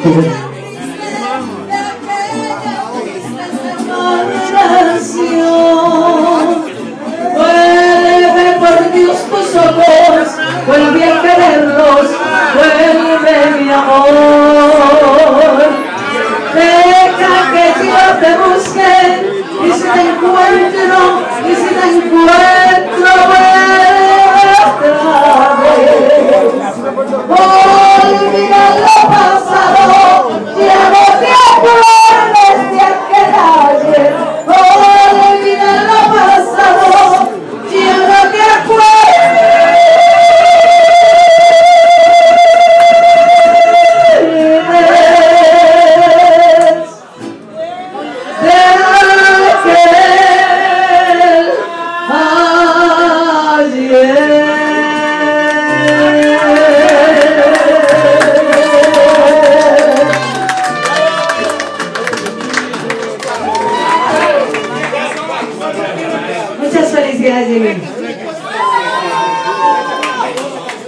Vuelve por Dios tus ojos, vuelve a quererlos, vuelve mi amor. Deja que yo te busque, y si te encuentro, vuelve otra vez. Olvida lo pasado, ya no te acuerdes de aquel ayer. Olvida lo pasado, ya no te acuerdes de aquel ayer. Muchas felicidades, Jimmy.